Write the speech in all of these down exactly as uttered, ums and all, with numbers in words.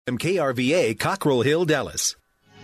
K R V A Cockrell Hill, Dallas.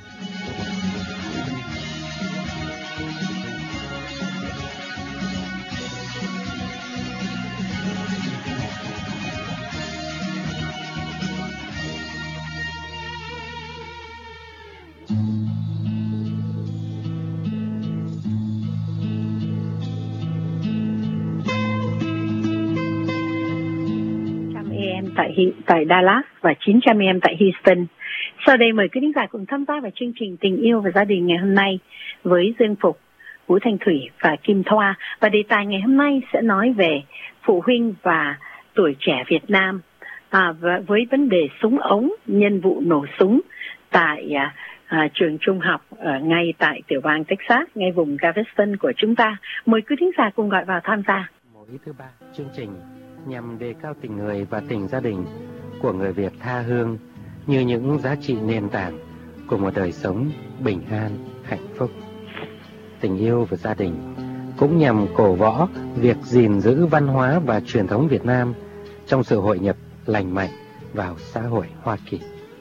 Tại, tại Dallas và chín trăm em tại Houston. Sau đây mời quý khán giả cùng tham gia vào chương trình Tình yêu và gia đình ngày hôm nay với Dương Phục, Vũ Thanh Thủy và Kim Thoa. Và đề tài ngày hôm nay sẽ nói về phụ huynh và tuổi trẻ Việt Nam à, và với vấn đề súng ống nhân vụ nổ súng tại à, à, trường trung học ở ngay tại tiểu bang Texas, ngay vùng Galveston của chúng ta. Mời quý khán giả cùng gọi vào tham gia. Mỗi thứ ba chương trình nhằm đề cao tình người và tình gia đình của người Việt tha hương như những giá trị nền tảng của một đời sống bình an, hạnh phúc. Tình yêu và gia đình cũng nhằm cổ võ việc gìn giữ văn hóa và truyền thống Việt Nam trong sự hội nhập lành mạnh vào xã hội Hoa Kỳ.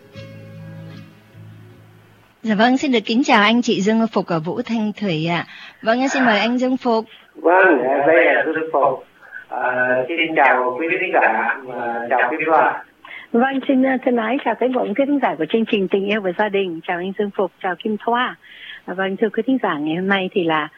Dạ vâng, xin được kính chào anh chị Dương Phục và Vũ Thanh Thủy ạ. Vâng, xin mời anh Dương Phục. Vâng, đây là Dương Phục. À, xin chào quý khán giả và chào quý Thoa. Vâng, xin thân ái chào tất cả quý khán giả của chương trình Tình yêu và gia đình. Chào anh Dương Phục, chào Kim Thoa. À, vâng, thưa quý khán giả, ngày hôm nay thì là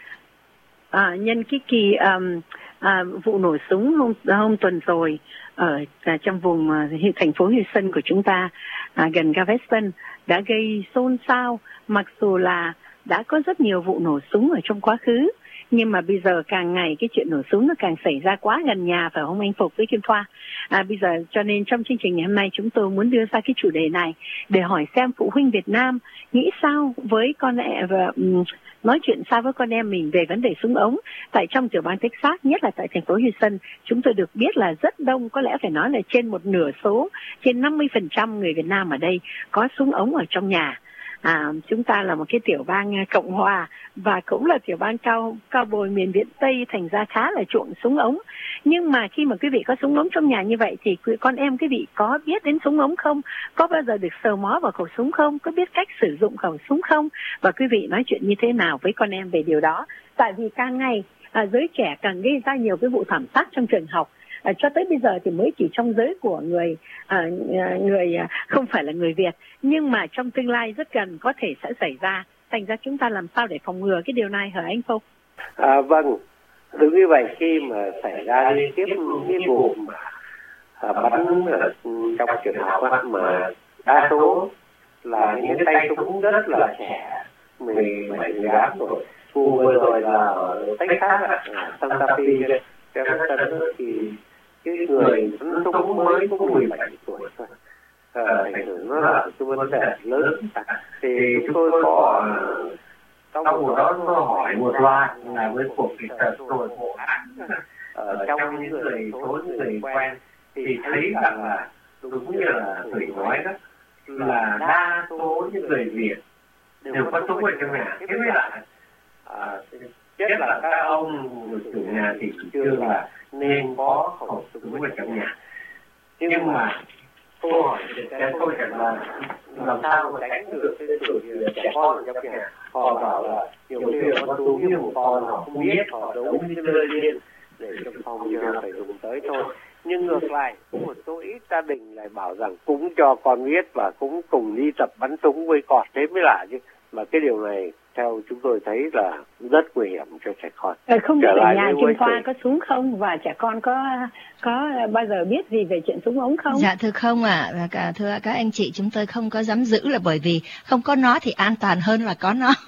à, nhân cái kỳ um, à, vụ nổ súng hôm, hôm tuần rồi ở à, trong vùng à, thành phố Houston của chúng ta à, gần Galveston đã gây xôn xao, mặc dù là đã có rất nhiều vụ nổ súng ở trong quá khứ. Nhưng mà bây giờ càng ngày cái chuyện nổ súng nó càng xảy ra quá gần nhà, phải không anh Phục với Kim Thoa? À, bây giờ cho nên trong chương trình ngày hôm nay chúng tôi muốn đưa ra cái chủ đề này để hỏi xem phụ huynh Việt Nam nghĩ sao với con em và um, nói chuyện sao với con em mình về vấn đề súng ống tại trong tiểu bang Texas, nhất là tại thành phố Houston. Chúng tôi được biết là rất đông, có lẽ phải nói là trên một nửa số, trên năm mươi phần trăm người Việt Nam ở đây có súng ống ở trong nhà. À, chúng ta là một cái tiểu bang Cộng Hòa và cũng là tiểu bang cao cao bồi miền Viễn Tây, thành ra khá là chuộng súng ống. Nhưng mà khi mà quý vị có súng ống trong nhà như vậy thì con em quý vị có biết đến súng ống không? Có bao giờ được sờ mó vào khẩu súng không? Có biết cách sử dụng khẩu súng không? Và quý vị nói chuyện như thế nào với con em về điều đó? Tại vì càng ngày à, giới trẻ càng gây ra nhiều cái vụ thảm sát trong trường học. À, cho tới bây giờ thì mới chỉ trong giới của người à, người à, không phải là người Việt, nhưng mà trong tương lai rất gần có thể sẽ xảy ra. Thành ra chúng ta làm sao để phòng ngừa cái điều này hả anh Phục? À, vâng, đúng như vậy. Khi mà xảy ra liên tiếp những vụ mà à, bắn ở trong trường học mà đa số là những tay súng rất là trẻ, mười bảy mười tám tuổi. Vụ vừa rồi là ở Texas, Santa Fe, thì cái người bắn súng mới cũng mười bảy tuổi thôi. Ảnh hưởng nó là cái vấn đề lớn. Thì chúng tôi có trong vụ đó có hỏi một loạt là với cuộc kỳ tập rồi bộ án ở trong những người số những người quen thì thấy rằng là đúng như là Thủy nói đó, là đa số những người Việt đều có súng ở trong nhà. Thế mới lại à, nhất là các ông chủ nhà thì chưa là nên có khẩu súng ở trong nhà. Nhưng mà câu hỏi cái câu trả lời làm sao mà đánh được cái tuổi trẻ con ở trong nhà? Họ bảo là nhiều người con tú như một con họ không biết, họ đấu cái nơi liên để trong phòng cho phải dùng tới thôi. Nhưng ngược lại, có một số ít gia đình lại bảo rằng cũng cho con biết và cũng cùng đi tập bắn súng với con, thế mới lạ chứ. Mà cái điều này theo chúng tôi thấy là rất nguy hiểm cho trẻ con. Ờ, không biết ở nhà Kim Thoa có súng không và trẻ con có có bao giờ biết gì về chuyện súng ống không? Dạ thưa không ạ, à. Cả thưa các anh chị, chúng tôi không có dám giữ là bởi vì không có nó thì an toàn hơn là có nó.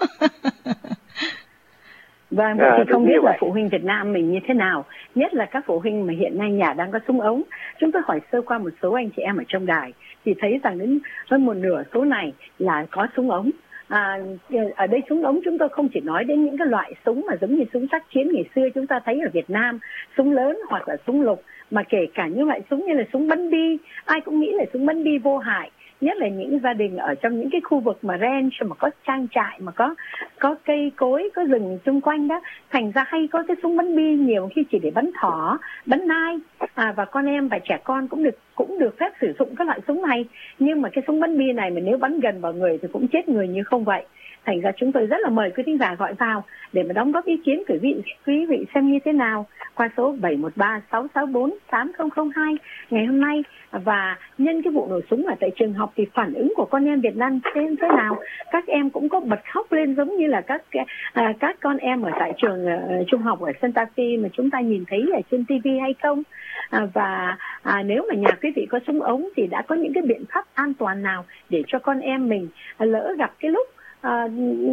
Vâng, à, thì không biết là phụ huynh Việt Nam mình như thế nào, nhất là các phụ huynh mà hiện nay nhà đang có súng ống. Chúng tôi hỏi sơ qua một số anh chị em ở trong đài thì thấy rằng đến hơn một nửa số này là có súng ống. À, ở đây súng ống chúng tôi không chỉ nói đến những cái loại súng mà giống như súng tác chiến ngày xưa chúng ta thấy ở Việt Nam, súng lớn hoặc là súng lục, mà kể cả những loại súng như là súng bắn bi, ai cũng nghĩ là súng bắn bi vô hại, nhất là những gia đình ở trong những cái khu vực mà ranch, mà có trang trại, mà có có cây cối, có rừng xung quanh đó, thành ra hay có cái súng bắn bi nhiều khi chỉ để bắn thỏ, bắn nai, à, và con em và trẻ con cũng được cũng được phép sử dụng các loại súng này. Nhưng mà cái súng bắn bi này mà nếu bắn gần vào người thì cũng chết người như không vậy. Thành ra chúng tôi rất là mời quý thính giả gọi vào để mà đóng góp ý kiến của quý vị, quý vị xem như thế nào qua số bảy một ba sáu sáu bốn tám không không hai ngày hôm nay. Và nhân cái vụ nổ súng ở tại trường học thì phản ứng của con em Việt Nam thế, thế nào? Các em cũng có bật khóc lên giống như là các à, các con em ở tại trường uh, trung học ở Santa Fe mà chúng ta nhìn thấy ở trên ti vi hay không? À, và à, nếu mà nhà quý vị có súng ống thì đã có những cái biện pháp an toàn nào để cho con em mình à, lỡ gặp cái lúc à,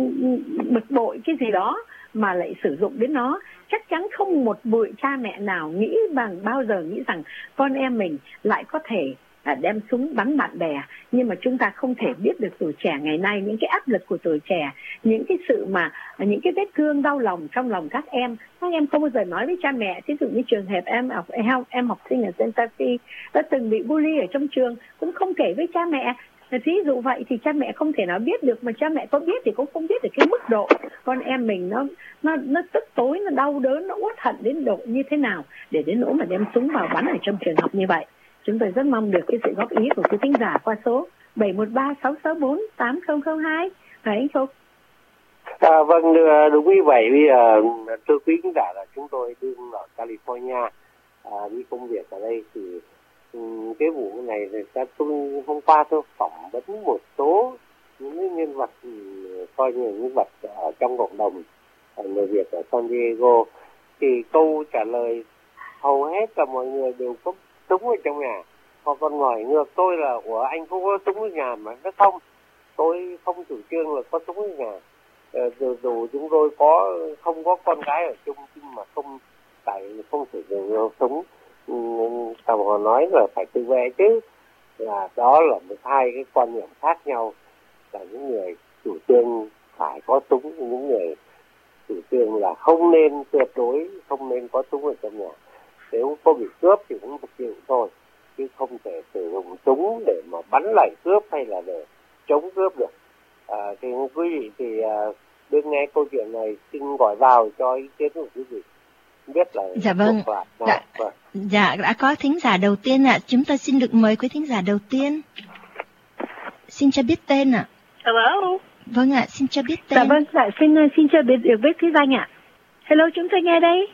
bực bội cái gì đó mà lại sử dụng đến nó. Chắc chắn không một bụi cha mẹ nào nghĩ bằng bao giờ nghĩ rằng con em mình lại có thể à, đem súng bắn bạn bè. Nhưng mà chúng ta không thể biết được tuổi trẻ ngày nay, những cái áp lực của tuổi trẻ, những cái sự mà những cái vết thương đau lòng trong lòng các em. Các em không bao giờ nói với cha mẹ. Ví dụ như trường hợp em học em, em học sinh ở Santa Fe đã từng bị bully ở trong trường, cũng không kể với cha mẹ. Thí dụ vậy thì cha mẹ không thể nào biết được, mà cha mẹ có biết thì cũng không biết được cái mức độ con em mình nó nó nó tức tối, nó đau đớn, nó uất hận đến độ như thế nào để đến nỗi mà đem súng vào bắn ở trong trường học như vậy. Chúng tôi rất mong được cái sự góp ý của quý thính giả qua số bảy một ba sáu sáu bốn tám không không hai. Phải anh Phúc? À, vâng, đúng như vậy. Bây giờ thưa quý thính giả là chúng tôi đương ở California à, đi công việc ở đây thì cái vụ này thì tôi hôm qua tôi phỏng vấn một số những nhân vật coi như nhân vật ở trong cộng đồng người Việt ở San Diego, thì câu trả lời hầu hết là mọi người đều có súng ở trong nhà. Họ còn hỏi ngược tôi là ủa anh không có súng ở nhà mà nó không, tôi không chủ trương là có súng ở nhà. Ờ, dù, dù chúng tôi có không có con cái ở chung nhưng mà không tại không sử dụng súng. Tao họ nói là phải tự vệ chứ, là đó là một hai cái quan niệm khác nhau. Là những người chủ trương phải có súng, những người chủ trương là không nên, tuyệt đối không nên có súng ở trong nhà. Nếu có bị cướp thì cũng phải chịu thôi, chứ không thể sử dụng súng để mà bắn lại cướp hay là để chống cướp được. À, thì quý vị thì à, đừng nghe câu chuyện này, xin gọi vào cho ý kiến của quý vị. Biết là dạ vâng. Dạ, vâng. Dạ đã có thính giả đầu tiên ạ. À. Chúng ta xin được mời quý thính giả đầu tiên. Xin cho biết tên ạ. À. Hello. Vâng ạ, à, xin cho biết tên. Dạ vâng, dạ xin xin cho biết được biết cái danh ạ. À. Hello, chúng tôi nghe đây.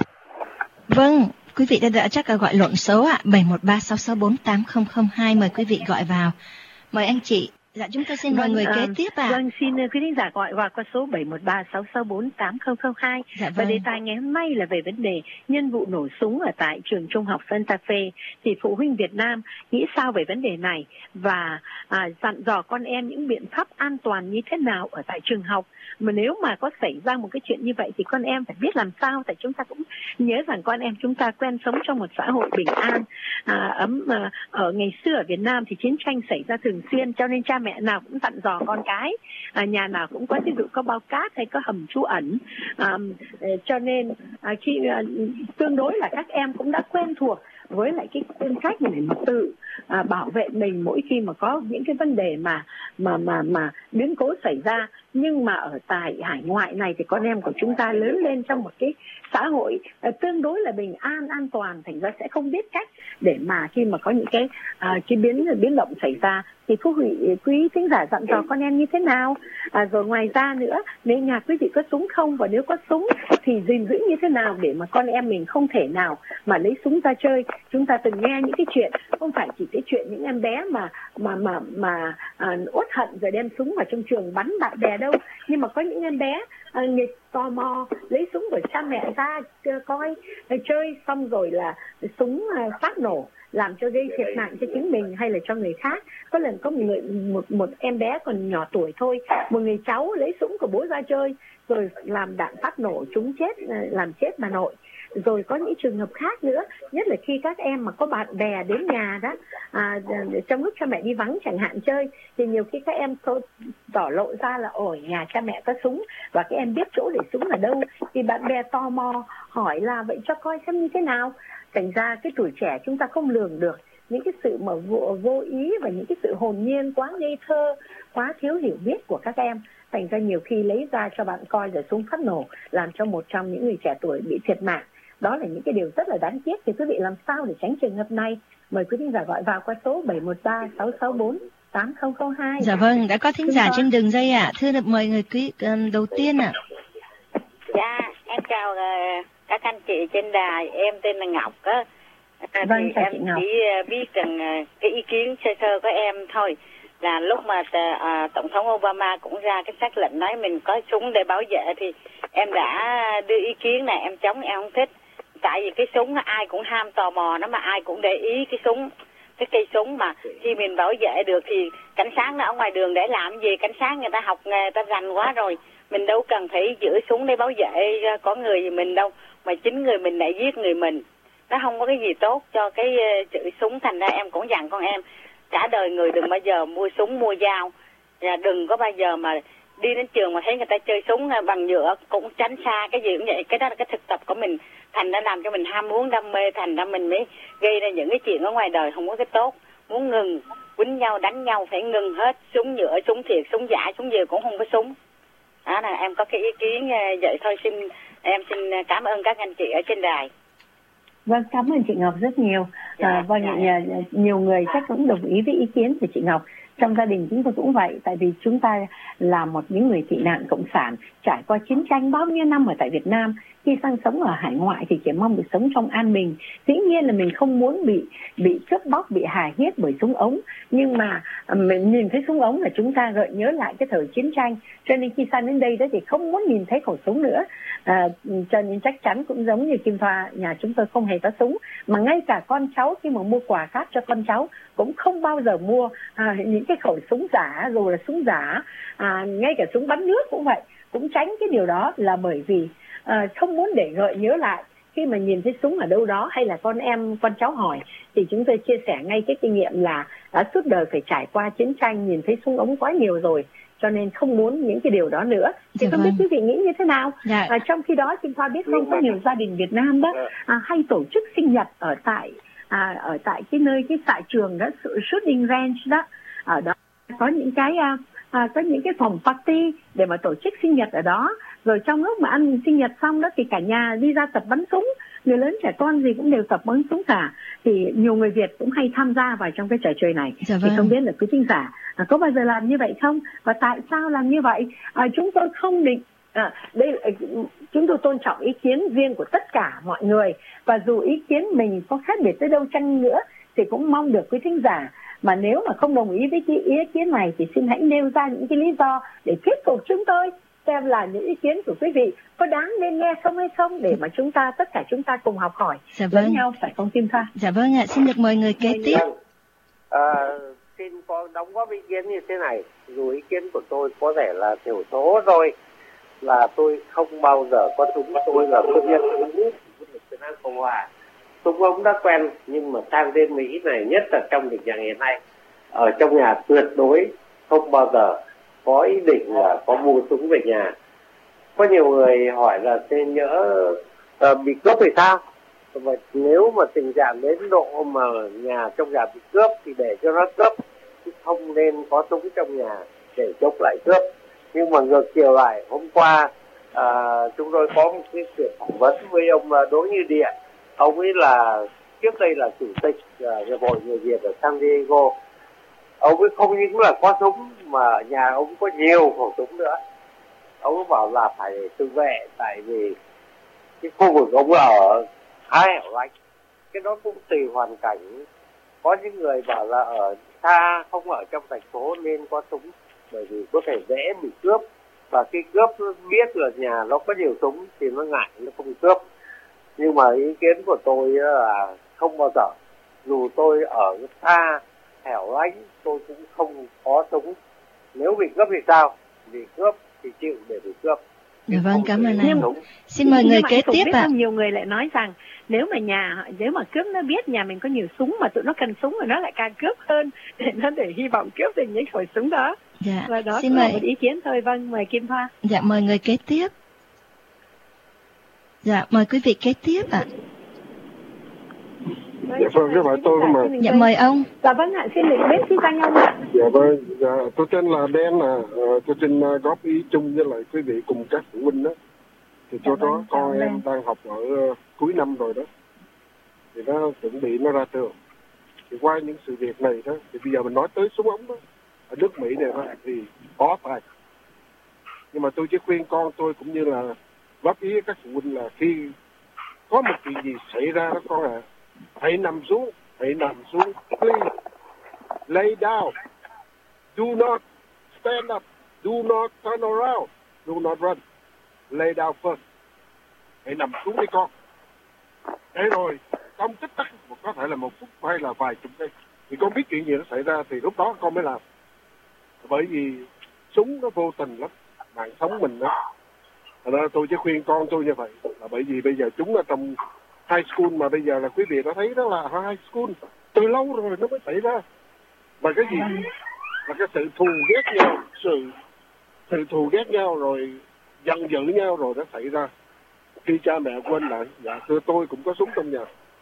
Vâng, quý vị đã, đã chắc là gọi lộn số ạ. À. bảy một ba sáu sáu bốn tám không không hai, mời quý vị gọi vào. Mời anh chị. Dạ chúng ta xin mời vâng, người kế uh, tiếp ạ. À. Vâng, xin quý thính giả gọi vào qua số bảy một ba sáu sáu bốn tám không không hai. Dạ vâng. Và đề tài ngày hôm nay là về vấn đề nhân vụ nổ súng ở tại trường trung học Santa Fe. Thì phụ huynh Việt Nam nghĩ sao về vấn đề này và à, dặn dò con em những biện pháp an toàn như thế nào ở tại trường học. Mà nếu mà có xảy ra một cái chuyện như vậy thì con em phải biết làm sao. Tại chúng ta cũng nhớ rằng con em chúng ta quen sống trong một xã hội bình an, à, ấm. À, ở ngày xưa ở Việt Nam thì chiến tranh xảy ra thường xuyên, cho nên cha mẹ nào cũng dặn dò con cái, à, nhà nào cũng có ví dụ có bao cát hay có hầm trú ẩn, à, cho nên à, khi à, tương đối là các em cũng đã quen thuộc với lại cái phương cách để mà tự à, bảo vệ mình mỗi khi mà có những cái vấn đề mà mà mà mà biến cố xảy ra. Nhưng mà ở tại hải ngoại này thì con em của chúng ta lớn lên trong một cái xã hội à, tương đối là bình an, an toàn, thành ra sẽ không biết cách để mà khi mà có những cái à, cái biến biến động xảy ra thì quý vị quý thính giả dặn dò con em như thế nào. À, rồi ngoài ra nữa, nếu nhà quý vị có súng không, và nếu có súng thì gìn giữ như thế nào để mà con em mình không thể nào mà lấy súng ra chơi. Chúng ta từng nghe những cái chuyện, không phải chỉ cái chuyện những em bé mà mà mà mà à, uất hận rồi đem súng vào trong trường bắn bạn bè đâu, nhưng mà có những em bé à, nghịch tò mò lấy súng của cha mẹ ra coi chơi, xong rồi là súng à, phát nổ làm cho gây thiệt mạng cho chính mình hay là cho người khác. Có lần có một người một một em bé còn nhỏ tuổi thôi, một người cháu lấy súng của bố ra chơi rồi làm đạn phát nổ trúng chết, làm chết bà nội. Rồi có những trường hợp khác nữa, nhất là khi các em mà có bạn bè đến nhà đó, à, trong lúc cha mẹ đi vắng chẳng hạn chơi, thì nhiều khi các em tỏ lộ ra là ôi nhà cha mẹ có súng và các em biết chỗ để súng ở đâu, thì bạn bè tò mò hỏi là vậy cho coi xem như thế nào. Thành ra cái tuổi trẻ chúng ta không lường được, những cái sự mà vô, vô ý và những cái sự hồn nhiên quá ngây thơ, quá thiếu hiểu biết của các em. Thành ra nhiều khi lấy ra cho bạn coi rồi súng phát nổ, làm cho một trong những người trẻ tuổi bị thiệt mạng. Đó là những cái điều rất là đáng tiếc. Thì quý vị làm sao để tránh trường hợp này? Mời quý thính giả gọi vào qua số bảy một ba sáu sáu bốn tám không không hai. Dạ vâng, đã có thính giả trên đường dây ạ. À. Thưa được mời người quý um, đầu tiên ạ. À. Dạ, em chào uh, các anh chị trên đài. Em tên là Ngọc á. À, vâng, thì em Ngọc. chỉ uh, biết rằng uh, cái ý kiến sơ sơ của em thôi. Là lúc mà uh, Tổng thống Obama cũng ra cái sắc lệnh nói mình có súng để bảo vệ thì em đã đưa ý kiến này, em chống, em không thích. Tại vì cái súng ai cũng ham tò mò nó, mà ai cũng để ý cái súng, cái cây súng mà khi mình bảo vệ được thì cảnh sát nó ở ngoài đường để làm gì? Cảnh sát người ta học nghề, người ta rành quá rồi, mình đâu cần phải giữ súng để bảo vệ có người mình đâu, mà chính người mình lại giết người mình. Nó không có cái gì tốt cho cái chữ súng. Thành ra em cũng dặn con em cả đời người đừng bao giờ mua súng mua dao, và đừng có bao giờ mà đi đến trường mà thấy người ta chơi súng bằng nhựa cũng tránh xa. Cái gì cũng vậy, cái đó là cái thực tập của mình, thành ra làm cho mình ham muốn đam mê, thành ra mình mới gây ra những cái chuyện ở ngoài đời không có cái tốt. Muốn ngừng quýnh nhau đánh nhau phải ngừng hết, súng nhựa, súng thiệt, súng giả, súng gì cũng không có súng. Đó là em có cái ý kiến vậy thôi. Xin em xin cảm ơn các anh chị ở trên đài. Vâng, cảm ơn chị Ngọc rất nhiều. Dạ, à, vâng, dạ. nhiều người chắc cũng đồng ý với ý kiến của chị Ngọc. Trong gia đình chúng tôi cũng vậy, tại vì chúng ta là một những người tị nạn cộng sản trải qua chiến tranh bao nhiêu năm ở tại Việt Nam. Khi sang sống ở hải ngoại thì chỉ mong được sống trong an bình. Dĩ nhiên là mình không muốn bị bị cướp bóc, bị hà hiếp bởi súng ống, nhưng mà mình nhìn thấy súng ống là chúng ta gợi nhớ lại cái thời chiến tranh. Cho nên khi sang đến đây đó thì không muốn nhìn thấy khẩu súng nữa. À, cho nên chắc chắn cũng giống như Kim Thoa, nhà chúng tôi không hề có súng, mà ngay cả con cháu khi mà mua quà cáp cho con cháu cũng không bao giờ mua à, những cái khẩu súng giả, rồi là súng giả, à, ngay cả súng bắn nước cũng vậy, cũng tránh cái điều đó, là bởi vì à, không muốn để gợi nhớ lại. Khi mà nhìn thấy súng ở đâu đó hay là con em, con cháu hỏi thì chúng tôi chia sẻ ngay cái kinh nghiệm là đã suốt đời phải trải qua chiến tranh, nhìn thấy súng ống quá nhiều rồi, cho nên không muốn những cái điều đó nữa. Thì dạ không vâng. biết quý vị nghĩ như thế nào? Dạ. À, trong khi đó Kim Thoa biết không, có nhiều gia đình Việt Nam đó à, hay tổ chức sinh nhật ở tại à, ở tại cái nơi cái tại trường đó, sự shooting range đó, ở đó có những cái à, à, có những cái phòng party để mà tổ chức sinh nhật ở đó. Rồi trong lúc mà ăn sinh nhật xong đó thì cả nhà đi ra tập bắn súng, người lớn trẻ con gì cũng đều tập bắn súng cả. Thì nhiều người Việt cũng hay tham gia vào trong cái trò chơi này. Dạ vâng. Thì không biết là quý thính giả à, có bao giờ làm như vậy không, và tại sao làm như vậy? À, chúng tôi không định à, đây là, chúng tôi tôn trọng ý kiến riêng của tất cả mọi người, và dù ý kiến mình có khác biệt tới đâu chăng nữa thì cũng mong được quý thính giả mà nếu mà không đồng ý với cái ý kiến này thì xin hãy nêu ra những cái lý do để thuyết phục chúng tôi xem là những ý kiến của quý vị có đáng nên nghe không hay không, để mà chúng ta tất cả chúng ta cùng học hỏi dạ vâng. lẫn nhau, phải không Kim Thoa? Dạ vâng ạ, xin được mời người kế tiếp. Vâng. À, xin có đóng góp ý kiến như thế này. Dù ý kiến của tôi có thể là thiểu số thôi, là tôi không bao giờ có súng, tôi là công nhân súng của Việt Nam Cộng Hòa. Súng ống đã quen, nhưng mà sang bên Mỹ này, nhất là trong tình trạng hiện nay, ở trong nhà tuyệt đối không bao giờ có ý định là có mua súng về nhà. Có nhiều người hỏi là tên nhỡ uh, bị cướp thì sao? Và nếu mà tình trạng đến độ mà nhà trong nhà bị cướp thì để cho nó cướp, chứ không nên có súng trong nhà để chống lại cướp. Nhưng mà ngược chiều lại, hôm qua à, chúng tôi có một cái chuyện phỏng vấn với ông Đỗ Như Điện. Ông ấy là trước đây là chủ tịch hiệp hội người Việt ở San Diego. Ông ấy không những là có súng mà nhà ông có nhiều khẩu súng nữa. Ông ấy bảo là phải tự vệ, tại vì cái khu vực ông ở khá hẻo lánh. Cái đó cũng tùy hoàn cảnh. Có những người bảo là ở xa, không ở trong thành phố nên có súng, bởi vì có thể dễ bị cướp, và khi cướp biết là nhà nó có nhiều súng thì nó ngại, nó không cướp. Nhưng mà ý kiến của tôi là không bao giờ, dù tôi ở xa hẻo lánh, tôi cũng không có súng. Nếu bị cướp thì sao? Bị cướp thì chịu để bị cướp. Dạ vâng, cảm ơn anh. Nhưng, xin mời người kế tiếp ạ. À. Nhiều người lại nói rằng nếu mà nhà, nếu mà cướp nó biết nhà mình có nhiều súng mà tụi nó cần súng rồi nó lại càng cướp hơn, để nó để hy vọng cướp được những khẩu súng đó. Dạ. Và đó xin là mời một ý kiến thôi. Vâng, mời Kim Thoa. Dạ, mời người kế tiếp. Dạ, mời quý vị kế tiếp ạ. Dạ vâng, cái phải tôi mà. Dạ mời ông. Dạ vâng ạ, xin được biết xí danh ông ạ. Dạ vâng, dạ, tôi tên là Đen à. Ờ, tôi xin uh, góp ý chung với lại quý vị cùng các phụ huynh đó. Thì cho đó con em đang học ở uh, cuối năm rồi đó. Thì nó chuẩn bị nó ra trường. Thì qua những sự việc này đó, thì bây giờ mình nói tới súng ống đó, ở nước Mỹ này đó, thì có phải. Nhưng mà tôi chỉ khuyên con tôi cũng như là góp ý các phụ huynh là khi có một chuyện gì xảy ra đó con à, hãy nằm xuống, hãy nằm xuống, please, lay down, do not stand up, do not turn around, do not run, lay down first, hãy nằm xuống đi con. Thế rồi, trong tích tắc, có thể là một phút hay là vài chục giây, thì con biết chuyện gì nó xảy ra thì lúc đó con mới làm. Bởi vì súng nó vô tình lắm, mạng sống mình đó. Thật ra tôi chỉ khuyên con tôi như vậy, là bởi vì bây giờ chúng ở trong high school, mà bây giờ là quý vị đã thấy đó là high school từ lâu rồi nó mới xảy ra. Và cái gì là cái sự thù ghét nhau, sự sự thù ghét nhau rồi giận dữ nhau rồi nó xảy ra khi cha mẹ quên lại, dạ thưa tôi cũng có súng trong nhà.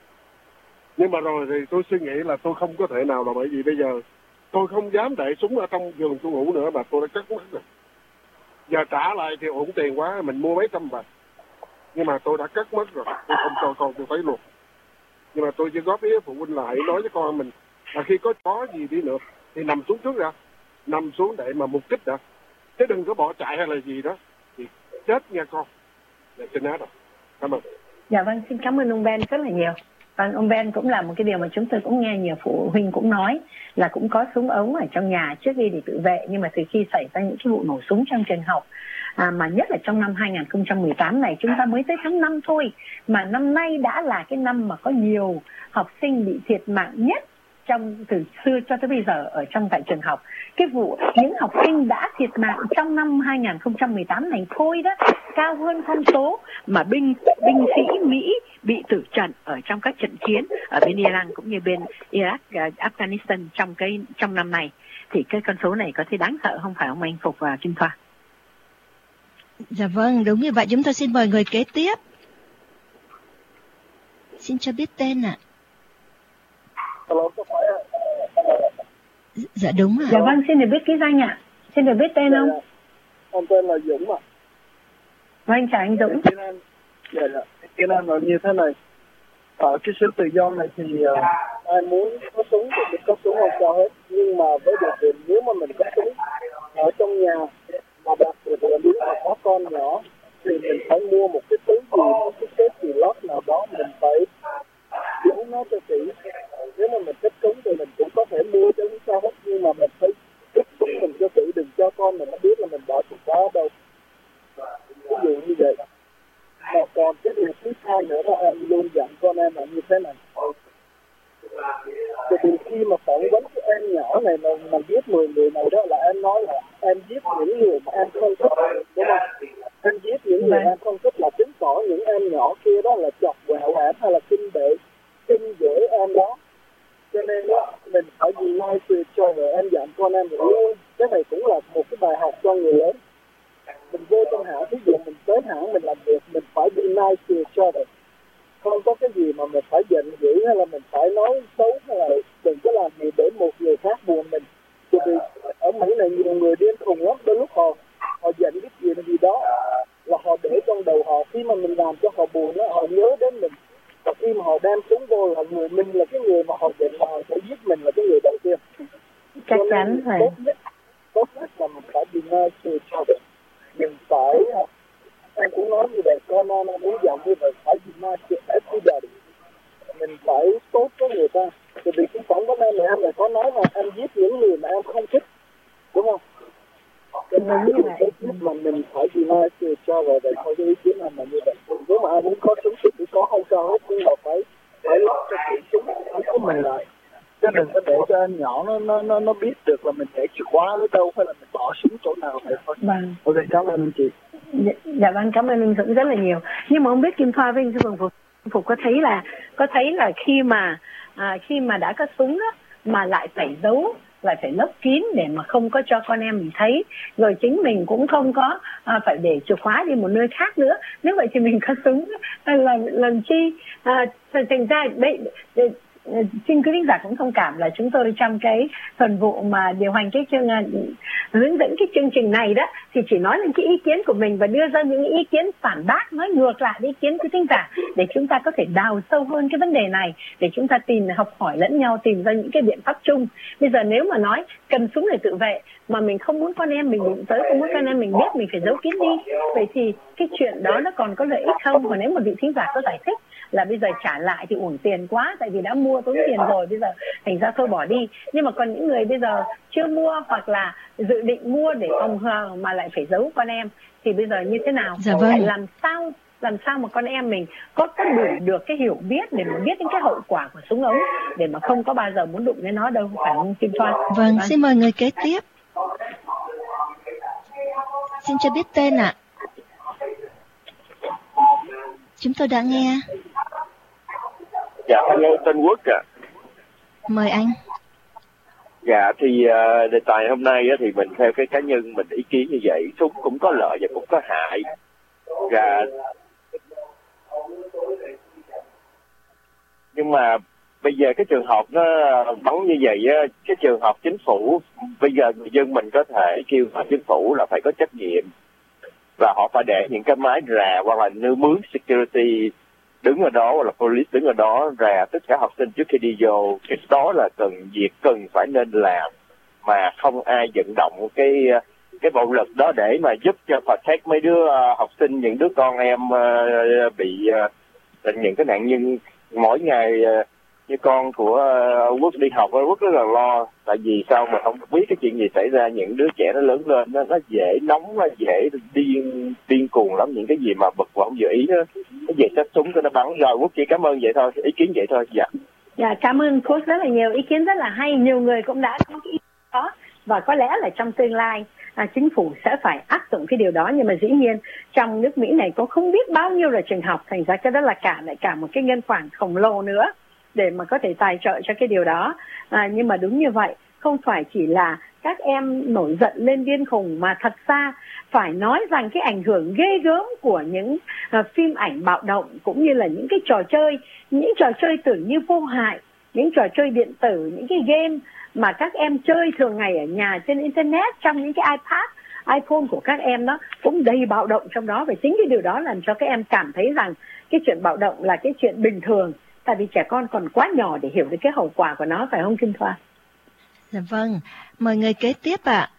Nhưng mà rồi thì tôi suy nghĩ là tôi không có thể nào, là bởi vì bây giờ tôi không dám để súng ở trong giường tôi ngủ nữa, mà tôi đã cất mất rồi. Giờ trả lại thì ổn tiền quá, mình mua mấy trăm bạc. Nhưng mà tôi đã cất mất rồi, tôi không cho con tôi thấy luôn. Nhưng mà tôi chỉ góp ý phụ huynh là hãy nói với con mình là khi có có gì đi nữa thì nằm xuống trước ra, nằm xuống để mà mục kích đã, chứ đừng có bỏ chạy hay là gì đó thì chết nha con. Dạ xin nói rồi, cảm ơn. Dạ vâng, xin cảm ơn ông Ben rất là nhiều. Vâng, ông Ben cũng là một cái điều mà chúng tôi cũng nghe nhiều phụ huynh cũng nói là cũng có súng ống ở trong nhà trước đi để tự vệ, nhưng mà từ khi xảy ra những cái vụ nổ súng trong trường học, à, mà nhất là trong năm hai không một tám này, chúng ta mới tới tháng năm thôi, mà năm nay đã là cái năm mà có nhiều học sinh bị thiệt mạng nhất trong từ xưa cho tới bây giờ ở trong tại trường học. Cái vụ những học sinh đã thiệt mạng trong năm hai không một tám này thôi đó cao hơn con số mà binh binh sĩ Mỹ bị tử trận ở trong các trận chiến ở bên Iran cũng như bên Iraq, uh, Afghanistan trong cái trong năm này. Thì cái con số này có thể đáng sợ không phải ông Anh Phục và Kim Thoa? Dạ vâng, đúng như vậy. Chúng tôi xin mời người kế tiếp. Xin cho biết tên ạ. Hello, có phải ạ? Dạ đúng ạ. Dạ vâng, xin được biết ký danh ạ. Xin được biết tên không? Ông tên là Dũng ạ. Vâng, chào anh Dũng. Dạ, dạ. Cái này là như thế này. Ở cái sự tự do này thì uh, ai muốn có súng thì mình có súng không sao hết. Nhưng mà với điều kiện nếu mà mình có súng ở trong nhà mà đặc biệt là nếu mà có con nhỏ thì mình phải mua một cái túi gì, một cái safety lock nào đó, mình phải giấu nó cho kỹ. Nếu mà mình thích súng thì mình cũng có thể mua cho không sao hết, nhưng mà mình phải thích súng mình cho kỹ, đừng cho con mình nó biết là mình bỏ chìa khóa ở đâu. Ví dụ như vậy. Mà còn cái điều thứ hai nữa là em luôn dặn con em là như thế này. Thì khi mà phỏng vấn cái em nhỏ này mà, mà giết mười người này đó là em nói là em giết những người mà em không thích, đúng không? Em giết những người em không thích là chứng tỏ những em nhỏ kia đó là chọc quẹo em hay là kinh bệ, kinh dễ em đó. Cho nên đó, mình phải nhìn ngay từ cho rồi em dặn con em luôn. Cái này cũng là một cái bài học cho người lớn. Mình vô trong hãng, ví dụ mình tới hãng mình làm việc, mình phải be nice to each other. Không có cái gì mà mình phải giận dữ hay là mình phải nói xấu hay là đừng có làm gì để một người khác buồn mình. Bởi vì ở Mỹ này nhiều người điên khùng lắm, đôi lúc họ họ giận cái chuyện gì đó là họ để trong đầu họ, khi mà mình làm cho họ buồn đó, họ nhớ đến mình. Và khi mà họ đem súng vô là người mình là cái người mà họ giận mà họ sẽ giết mình là cái người đầu tiên. Chắc chắn phải. Tốt nhất, tốt nhất là mình phải be nice to each other. Mình phải, em cũng nói như vậy, con em em muốn dặn như vậy, phải be nice to everybody. Mình phải tốt với người ta. Vì vì cái phỏng vấn em là em lại có nói là em giết những người mà em không thích, đúng không? Cho nên như vậy mà mình phải be nice cho rồi vậy thôi, cái ý kiến là như vậy. Nếu mà ai muốn có súng thì có không sao hết, nhưng mà phải phải lắp cho cái súng của mình lại. Chứ đừng có để cho anh nhỏ nó nó nó nó biết được là mình để chìa khóa ở đâu hay là mình bỏ súng chỗ nào vậy thôi. Vâng. Ok, cảm ơn anh chị. Dạ, dạ vâng, cảm ơn anh Dũng rất là nhiều. Nhưng mà không biết Kim Thoa với anh Sư Phục Phục có thấy là có thấy là khi mà à, khi mà đã có súng đó mà lại phải giấu, lại phải lấp kín để mà không có cho con em mình thấy, rồi chính mình cũng không có à, phải để chìa khóa đi một nơi khác nữa. Nếu vậy thì mình có súng là làm chi à, thành ra đây xin quý thính giả cũng thông cảm là chúng tôi trong cái phần vụ mà điều hành cái chương hướng dẫn cái chương trình này đó thì chỉ nói lên cái ý kiến của mình và đưa ra những ý kiến phản bác, nói ngược lại ý kiến của thính giả để chúng ta có thể đào sâu hơn cái vấn đề này, để chúng ta tìm học hỏi lẫn nhau, tìm ra những cái biện pháp chung. Bây giờ nếu mà nói cầm súng để tự vệ mà mình không muốn con em mình đụng tới, không muốn con em mình biết, mình phải giấu kín đi, vậy thì cái chuyện đó nó còn có lợi ích không? Và nếu mà vị thính giả có giải thích là bây giờ trả lại thì uổng tiền quá, tại vì đã mua tốn tiền rồi, bây giờ thành ra thôi bỏ đi. Nhưng mà còn những người bây giờ chưa mua hoặc là dự định mua để phòng hờ mà lại phải giấu con em thì bây giờ như thế nào? Dạ vâng. Làm sao làm sao mà con em mình có có đủ được cái hiểu biết để mà biết đến cái hậu quả của súng ống, để mà không có bao giờ muốn đụng đến nó đâu, phải không Kim Thoa? Vâng, vâng, xin mời người kế tiếp. Xin cho biết tên ạ. Chúng tôi đã nghe. Dạ, anh ơi, tên Quốc ạ. À. Mời anh. Dạ, thì uh, đề tài hôm nay á, thì mình theo cái cá nhân mình ý kiến như vậy, súng cũng có lợi và cũng có hại. Và nhưng mà bây giờ cái trường hợp nó bắn như vậy á, cái trường hợp chính phủ bây giờ người dân mình có thể kêu gọi chính phủ là phải có trách nhiệm và họ phải để những cái máy rà hoặc là nêu mướn security đứng ở đó, hoặc là police đứng ở đó rà tất cả học sinh trước khi đi vô. Cái đó là cần việc cần phải nên làm, mà không ai vận động cái cái bạo lực đó để mà giúp cho protect mấy đứa uh, học sinh, những đứa con em uh, bị uh, những cái nạn nhân mỗi ngày uh, như con của uh, Quốc đi học, Quốc rất là lo, tại vì sao mà không biết cái chuyện gì xảy ra, những đứa trẻ nó lớn lên nó, nó dễ nóng, nó dễ điên điên cuồng lắm, những cái gì mà bực và không dự ý nó nó về xách súng cho nó bắn. Rồi Quốc chỉ cảm ơn vậy thôi, ý kiến vậy thôi. Dạ. Dạ, cảm ơn cô rất là nhiều, ý kiến rất là hay, nhiều người cũng đã có cái ý kiến đó và có lẽ là trong tương lai à, chính phủ sẽ phải áp dụng cái điều đó. Nhưng mà dĩ nhiên trong nước Mỹ này có không biết bao nhiêu là trường học, thành ra cái đó là cả lại cả một cái ngân khoản khổng lồ nữa để mà có thể tài trợ cho cái điều đó. À, nhưng mà đúng như vậy, không phải chỉ là các em nổi giận lên điên khùng, mà thật ra phải nói rằng cái ảnh hưởng ghê gớm của những uh, phim ảnh bạo động cũng như là những cái trò chơi, những trò chơi tưởng như vô hại, những trò chơi điện tử, những cái game mà các em chơi thường ngày ở nhà trên internet, trong những cái iPad, iPhone của các em đó cũng đầy bạo động trong đó. Và chính cái điều đó làm cho các em cảm thấy rằng cái chuyện bạo động là cái chuyện bình thường, tại vì trẻ con còn quá nhỏ để hiểu được cái hậu quả của nó, phải không Kim Thoa? Dạ vâng, mời người kế tiếp ạ. À.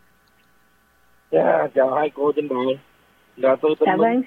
Dạ, chào hai cô trên đài. Dạ, tôi tên dạ vâng.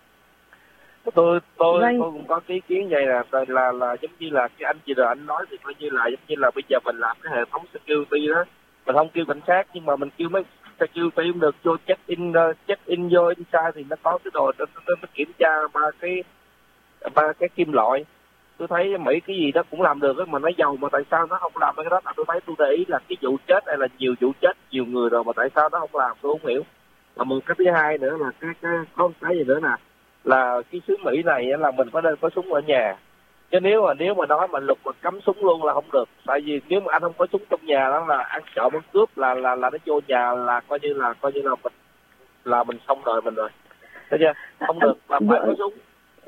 Tôi tôi vâng. tôi cũng có cái ý kiến vậy là là là, là giống như là cái anh chị rồi anh nói thì coi như là giống như là bây giờ mình làm cái hệ thống security đó, mình không kêu cảnh sát nhưng mà mình kêu mấy security cũng được, vô check in check in vô inside thì nó có cái đồ nó, nó, nó kiểm tra ba cái ba cái kim loại. Tôi thấy Mỹ cái gì đó cũng làm được đó, mà nó giàu mà tại sao nó không làm cái đó? Tôi thấy tôi để ý là cái vụ chết hay là nhiều vụ chết nhiều người rồi mà tại sao nó không làm, tôi không hiểu. Và một cái thứ hai nữa là cái cái có cái gì nữa nè, là cái xứ Mỹ này là mình có nên có súng ở nhà, chứ nếu mà nếu mà nói mà luật mà cấm súng luôn là không được. Tại vì nếu mà anh không có súng trong nhà đó là ăn trộm ăn cướp là là là nó vô nhà là coi như là coi như là mình là mình xong đời mình rồi, thấy chưa? Không được, là phải có súng.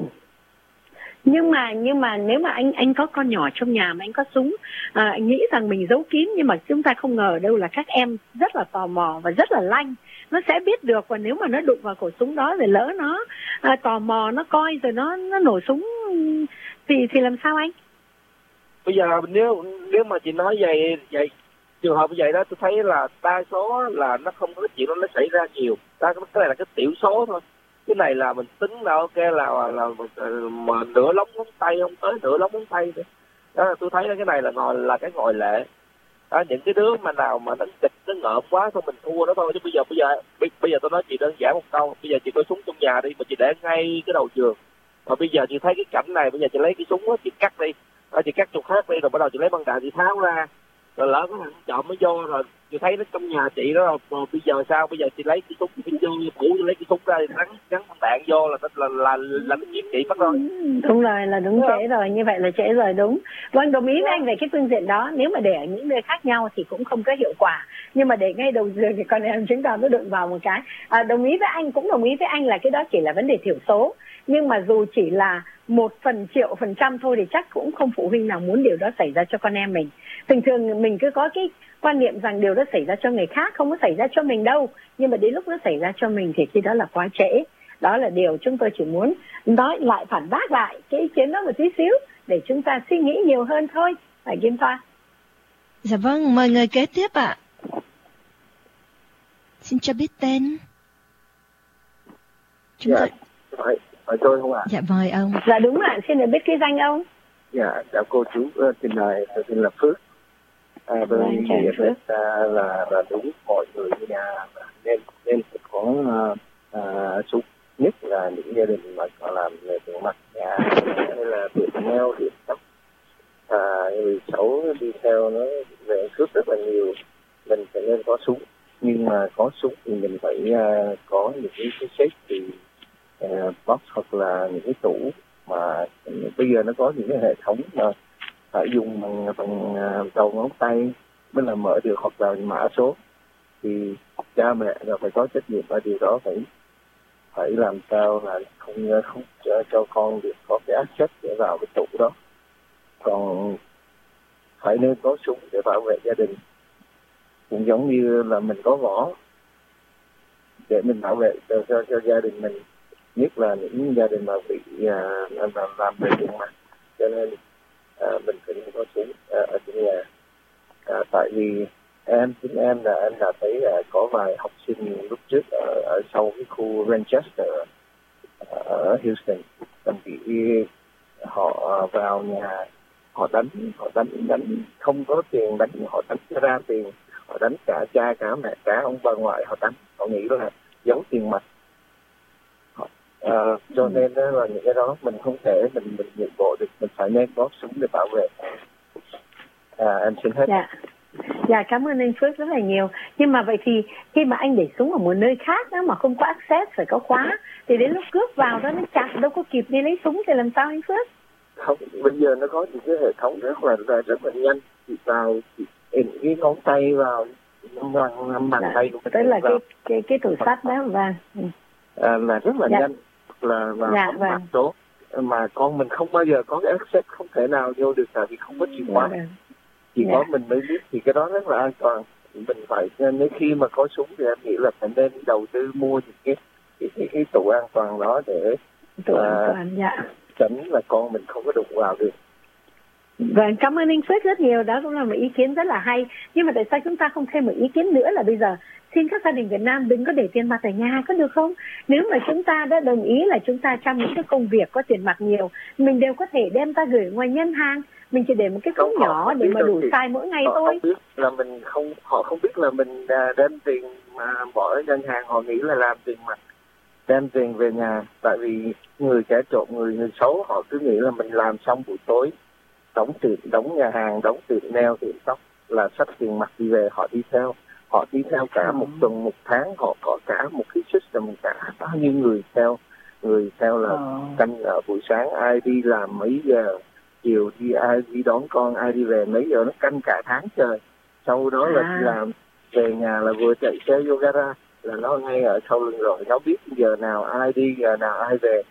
Nhưng mà nhưng mà nếu mà anh anh có con nhỏ trong nhà mà anh có súng, à, anh nghĩ rằng mình giấu kín, nhưng mà chúng ta không ngờ đâu là các em rất là tò mò và rất là lanh, nó sẽ biết được. Và nếu mà nó đụng vào khẩu súng đó rồi lỡ nó à, tò mò nó coi rồi nó nó nổ súng thì thì làm sao anh? Bây giờ nếu nếu mà chị nói vậy vậy trường hợp như vậy đó, tôi thấy là đa số là nó không có chuyện đó nó xảy ra nhiều. Cái này là cái tiểu số thôi. Cái này là mình tính là ok là là, là mà nửa lóng ngón tay, không tới nửa lóng ngón tay nữa. Đó là tôi thấy cái này là ngồi là cái ngoại lệ. Đó, những cái đứa mà nào mà nó kịch nó ngợp quá thôi mình thua nó thôi. Chứ bây giờ bây giờ bây giờ tôi nói chị đơn giản một câu, bây giờ chị có súng trong nhà đi mà chị để ngay cái đầu giường, mà bây giờ chị thấy cái cảnh này, bây giờ chị lấy cái súng đó chị cắt đi, rồi chị cắt chỗ khác đi, rồi bắt đầu chị lấy băng đạn chị tháo ra, rồi lỡ có thằng trộm nó vô rồi chị thấy nó trong nhà chị đó, rồi bây giờ sao? Bây giờ chị lấy cái súng chị vô phủ, chị lấy cái súng ra thì gắn gắn băng đạn vô là là là là nó giết chị mất rồi. Đúng rồi, là đúng, trễ rồi, như vậy là trễ rồi, đúng. Vâng, đồng ý với anh về cái phương diện đó. Nếu mà để ở những nơi khác nhau thì cũng không có hiệu quả, nhưng mà để ngay đầu giường thì con em chúng ta nó đụng vào một cái. À, đồng ý với anh, cũng đồng ý với anh là cái đó chỉ là vấn đề thiểu số. Nhưng mà dù chỉ là một phần triệu phần trăm thôi thì chắc cũng không phụ huynh nào muốn điều đó xảy ra cho con em mình. Thường thường mình cứ có cái quan niệm rằng điều đó xảy ra cho người khác, không có xảy ra cho mình đâu, nhưng mà đến lúc nó xảy ra cho mình thì khi đó là quá trễ. Đó là điều chúng tôi chỉ muốn nói lại, phản bác lại cái ý kiến đó một tí xíu để chúng ta suy nghĩ nhiều hơn thôi. Phải Kim Thoa. Dạ vâng, mời người kế tiếp ạ. Xin cho biết tên. Chúng dạ, tôi... phải, phải tôi không ạ? Dạ mời ông. Dạ đúng ạ, xin được biết cái danh ông. Dạ, chào cô chú, tên này tên là Phước. À, tôi Vâng, nghĩ là, là là đúng, mọi người nhà nên nên có uh, uh, súng, nhất là những gia đình mà họ làm về tiền mặt nhà hay là tiền neo điện tóc, à, người xấu đi theo nó về cướp rất là nhiều. Mình phải nên có súng, nhưng mà có súng thì mình phải uh, có những cái cái safety uh, box hoặc là những cái tủ mà bây giờ nó có những cái hệ thống mà phải dùng bằng bằng đầu ngón tay mới là mở được, hoặc là mã số. Thì cha mẹ là phải có trách nhiệm ở điều đó, phải phải làm sao là không không cho, cho con được có cái access để vào cái tủ đó. Còn phải nên có súng để bảo vệ gia đình, cũng giống như là mình có võ để mình bảo vệ cho, cho, cho gia đình mình, nhất là những gia đình mà bị à, làm, làm về tiền mặt. Cho nên à, mình phải có súng à, ở trong nhà. À, tại vì em chính em là em đã thấy à, có vài học sinh lúc trước ở, ở sau cái khu Manchester ở Houston, thậm chí họ vào nhà họ đánh họ đánh đánh không có tiền đánh, họ đánh ra tiền, họ đánh cả cha cả mẹ cả ông bà ngoại, họ đánh, họ nghĩ là giấu tiền mặt. À, cho nên đó là những cái đó mình không thể mình mình nhượng bộ được, mình phải nên có súng để bảo vệ. À, em xin hết. Dạ. Dạ, cảm ơn anh Phước rất là nhiều. Nhưng mà vậy thì khi mà anh để súng ở một nơi khác đó mà không có access, phải có khóa, thì đến lúc cướp vào đó nó chặn đâu có kịp đi lấy súng thì làm sao anh Phước? Không, bây giờ nó có những cái hệ thống rất là rất là nhanh, chỉ vào chỉ cái ngón tay vào năm bàn tay của mình. Tức là cái cái cái tủ sắt đó, vâng. À, là rất là dạ. nhanh, là là dạ, không vâng. mã số mà con mình không bao giờ có cái access, không thể nào vô được tại vì không có chìa khóa. Dạ, chỉ dạ. có mình mới biết, thì cái đó rất là an toàn. Mình phải nếu khi mà có súng thì em nghĩ là phải nên đầu tư mua những cái cái cái, cái tủ an toàn đó để tủ à, an toàn, dạ. tránh là con mình không có đụng vào được. Vâng, cảm ơn anh Phước rất nhiều, đó cũng là một ý kiến rất là hay. Nhưng mà tại sao chúng ta không thêm một ý kiến nữa là bây giờ xin các gia đình Việt Nam đừng có để tiền mặt ở nhà, có được không? Nếu mà chúng ta đã đồng ý là chúng ta trong những cái công việc có tiền mặt nhiều, mình đều có thể đem ta gửi ngoài ngân hàng, mình chỉ để một cái cống nhỏ để mà đủ xài mỗi ngày họ thôi. Không biết là mình không, họ không biết là mình đem tiền mà bỏ ở ngân hàng, họ nghĩ là làm tiền mặt, đem tiền về nhà. Tại vì người kẻ trộm, người người xấu họ cứ nghĩ là mình làm xong buổi tối đóng tiệm, đóng nhà hàng, đóng tiệm nail, tiệm tóc là xách tiền mặt đi về, họ đi theo. Họ đi theo cả một tuần, một tháng, họ có cả một cái system, cả bao nhiêu người theo. Người theo là canh ở buổi sáng, ai đi làm mấy giờ, chiều đi ai đi đón con, ai đi về mấy giờ, nó canh cả tháng trời. Sau đó là đi làm, về nhà là vừa chạy xe vô gara, là nó ngay ở sau lưng rồi, nó biết giờ nào ai đi, giờ nào ai về.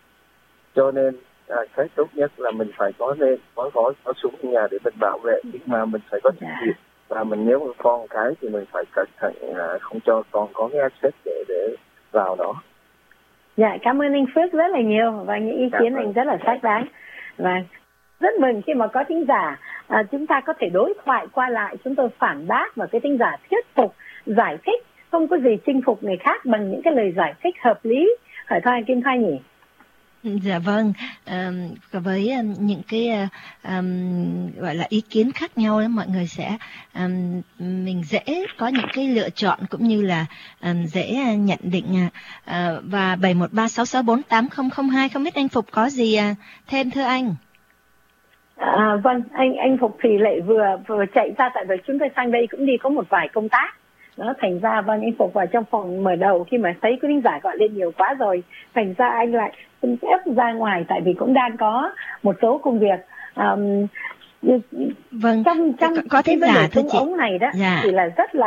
Cho nên à, cái tốt nhất là mình phải có nên có có, có súng ở nhà để mình bảo vệ, nhưng mà mình phải có trách nhiệm. Và mình nếu mà con cái thì mình phải cẩn thận, à, không cho con có cái access để để vào đó. Dạ, cảm ơn anh Phước rất là nhiều và những ý kiến anh rất là xác đáng. Và rất mừng khi mà có thính giả à, chúng ta có thể đối thoại qua lại, chúng tôi phản bác và cái thính giả thuyết phục, giải thích, không có gì chinh phục người khác bằng những cái lời giải thích hợp lý. Phải thôi Kim Thoa nhỉ? Dạ vâng, à, với những cái um, gọi là ý kiến khác nhau đó, mọi người sẽ um, mình dễ có những cái lựa chọn cũng như là um, dễ nhận định. Uh, và bảy một ba sáu sáu bốn tám không không hai, không biết anh Phục có gì uh, thêm thưa anh? À, vâng, anh anh Phục thì lại vừa vừa chạy ra, tại vì chúng tôi sang đây cũng đi có một vài công tác. Đó, thành ra vâng, anh Phục vào trong phòng mở đầu khi mà thấy có thính giả gọi lên nhiều quá rồi, thành ra anh lại xin phép ra ngoài, tại vì cũng đang có một số công việc. Um, vâng, trong trong có thính giả cái ống này đó, dạ. thì là rất là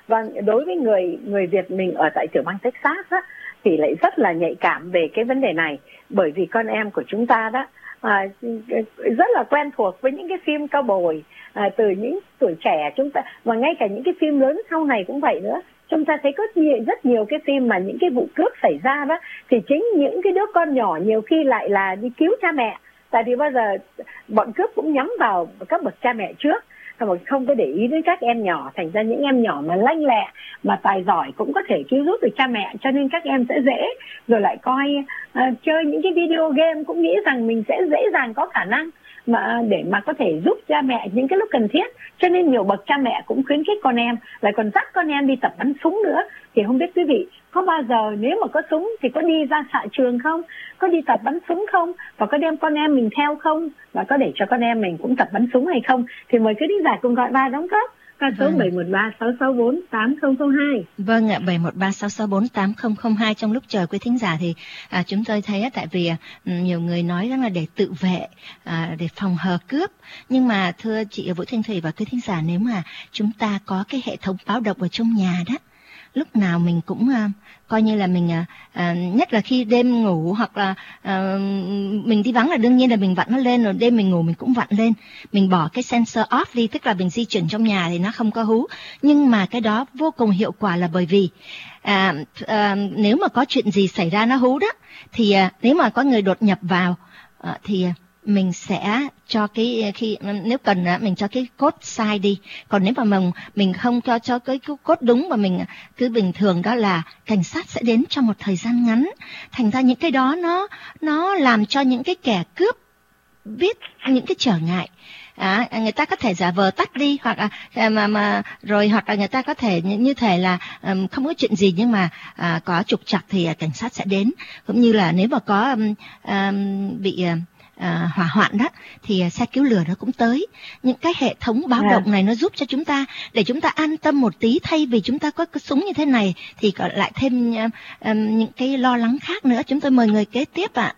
Và đối với người người Việt mình ở tại tiểu bang Texas á, thì lại rất là nhạy cảm về cái vấn đề này, bởi vì con em của chúng ta đó à, rất là quen thuộc với những cái phim cao bồi à, từ những tuổi trẻ chúng ta, và ngay cả những cái phim lớn sau này cũng vậy nữa. Chúng ta thấy có nhiều, rất nhiều cái phim mà những cái vụ cướp xảy ra đó, thì chính những cái đứa con nhỏ nhiều khi lại là đi cứu cha mẹ, tại vì bao giờ bọn cướp cũng nhắm vào các bậc cha mẹ trước, mà không có để ý đến các em nhỏ. Thành ra những em nhỏ mà lanh lẹ mà tài giỏi cũng có thể cứu giúp được cha mẹ, cho nên các em sẽ dễ rồi lại coi uh, chơi những cái video game, cũng nghĩ rằng mình sẽ dễ dàng có khả năng mà để mà có thể giúp cha mẹ những cái lúc cần thiết. Cho nên nhiều bậc cha mẹ cũng khuyến khích con em, lại còn dắt con em đi tập bắn súng nữa. Thì không biết quý vị có bao giờ nếu mà có súng thì có đi ra xạ trường không, có đi tập bắn súng không, và có đem con em mình theo không, và có để cho con em mình cũng tập bắn súng hay không? Thì mời quý thính giả cùng gọi ba đóng góp qua số bảy một ba sáu sáu bốn tám không không hai. Vâng ạ, bảy một ba sáu sáu bốn tám không không hai. Trong lúc chờ quý thính giả thì à, chúng tôi thấy á, tại vì à, nhiều người nói rằng là để tự vệ, à, để phòng hờ cướp. Nhưng mà thưa chị Vũ Thanh Thủy và quý thính giả, nếu mà chúng ta có cái hệ thống báo động ở trong nhà đó, lúc nào mình cũng uh, coi như là mình uh, nhất là khi đêm ngủ hoặc là uh, mình đi vắng là đương nhiên là mình vặn nó lên, rồi đêm mình ngủ mình cũng vặn lên. Mình bỏ cái sensor off đi, tức là mình di chuyển trong nhà thì nó không có hú. Nhưng mà cái đó vô cùng hiệu quả là bởi vì uh, uh, nếu mà có chuyện gì xảy ra nó hú đó, thì uh, nếu mà có người đột nhập vào uh, thì uh, mình sẽ cho cái khi nếu cần mình cho cái code sai đi, còn nếu mà mình mình không cho cho cái code đúng mà mình cứ bình thường, đó là cảnh sát sẽ đến trong một thời gian ngắn. Thành ra những cái đó nó nó làm cho những cái kẻ cướp biết những cái trở ngại. À, người ta có thể giả vờ tắt đi, hoặc là mà mà rồi hoặc là người ta có thể như, như thể là um, không có chuyện gì, nhưng mà uh, có trục trặc thì uh, cảnh sát sẽ đến. Cũng như là nếu mà có um, um, bị uh, À, hỏa hoạn đó thì xe cứu lửa nó cũng tới. Những cái hệ thống báo động này nó giúp cho chúng ta, để chúng ta an tâm một tí, thay vì chúng ta có cái súng như thế này thì còn lại thêm uh, um, những cái lo lắng khác nữa. Chúng tôi mời người kế tiếp ạ.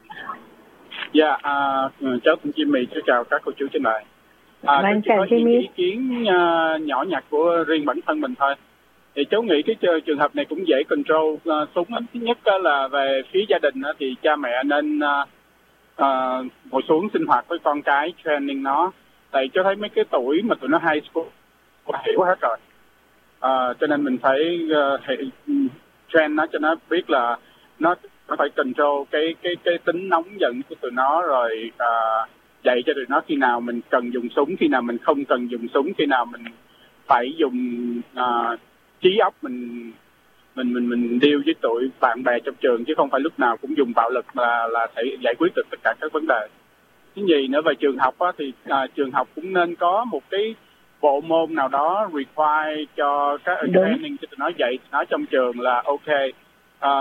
Dạ, à, cháu tên Jimmy, cháu chào các cô chú trên này. À, vâng, cháu chào chỉ có Jimmy. ý kiến uh, nhỏ nhặt của riêng bản thân mình thôi. Thì cháu nghĩ cái trường hợp này cũng dễ control uh, súng. Thứ nhất uh, là về phía gia đình uh, thì cha mẹ nên uh, Uh, ngồi xuống sinh hoạt với con cái, training nó. Tại cho thấy mấy cái tuổi mà tụi nó high school hiểu hết rồi, uh, cho nên mình phải uh, train nó cho nó biết là nó, nó phải control cái cái cái tính nóng giận của tụi nó, rồi uh, dạy cho tụi nó khi nào mình cần dùng súng, khi nào mình không cần dùng súng, khi nào mình phải dùng uh, trí óc mình mình mình mình deal với tụi bạn bè trong trường, chứ không phải lúc nào cũng dùng bạo lực là là thể giải quyết được tất cả các vấn đề. Cái gì nữa về trường học á, thì à, trường học cũng nên có một cái bộ môn nào đó require cho các training cho tụi nó dạy nó trong trường là ok. À,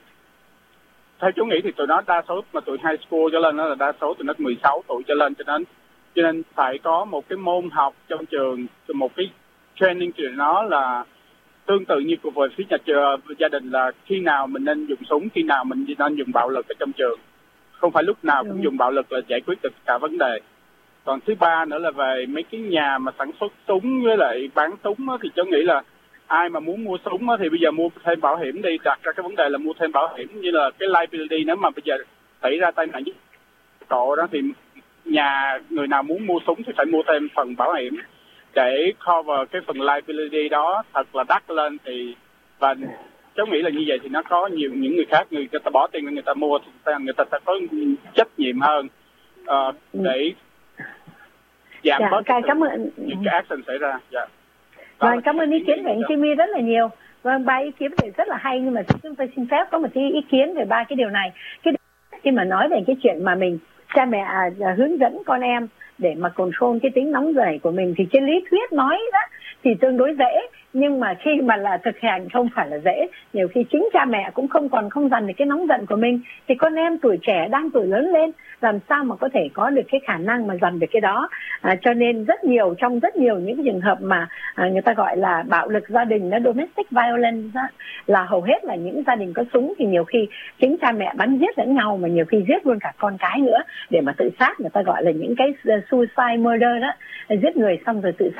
theo chú nghĩ thì tụi nó đa số mà tụi high school cho lên đó là đa số tụi nó mười sáu tuổi trở lên, cho nên cho nên phải có một cái môn học trong trường, một cái training cho tụi nó là tương tự như của về phía nhà trường, gia đình, là khi nào mình nên dùng súng, khi nào mình nên dùng bạo lực ở trong trường. Không phải lúc nào cũng dùng bạo lực là giải quyết được cả vấn đề. Còn thứ ba nữa là về mấy cái nhà mà sản xuất súng với lại bán súng á, thì cháu nghĩ là ai mà muốn mua súng á, thì bây giờ mua thêm bảo hiểm đi. Đặt ra cái vấn đề là mua thêm bảo hiểm, như là cái liability, nếu mà bây giờ xảy ra tai nạn cộ đó thì nhà người nào muốn mua súng thì phải mua thêm phần bảo hiểm để cover cái phần liability đó thật là đắt lên. Thì và cháu nghĩ là như vậy thì nó có nhiều những người khác, người ta bỏ tiền người ta mua thì người ta sẽ có trách nhiệm hơn uh, để giảm dạ, bớt cảm ơn những cái action xảy ra. Dạ. Vâng, cảm ơn ý kiến của anh Jimmy rất là nhiều. Vâng, ba ý kiến thì rất là hay, nhưng mà chúng tôi xin phép có một cái ý kiến về ba cái điều này. Cái khi mà nói về cái chuyện mà mình cha mẹ à, hướng dẫn con em để mà control cái tính nóng giận của mình, thì trên lý thuyết nói đó thì tương đối dễ, nhưng mà khi mà là thực hành không phải là dễ. Nhiều khi chính cha mẹ cũng không còn không dằn được cái nóng giận của mình, thì con em tuổi trẻ đang tuổi lớn lên làm sao mà có thể có được cái khả năng mà dằn được cái đó. À, cho nên rất nhiều trong rất nhiều những cái trường hợp mà à, người ta gọi là bạo lực gia đình, nó domestic violence đó, là hầu hết là những gia đình có súng, thì nhiều khi chính cha mẹ bắn giết lẫn nhau, mà nhiều khi giết luôn cả con cái nữa để mà tự sát. Người ta gọi là những cái suicide murder đó, giết người xong rồi tự sát.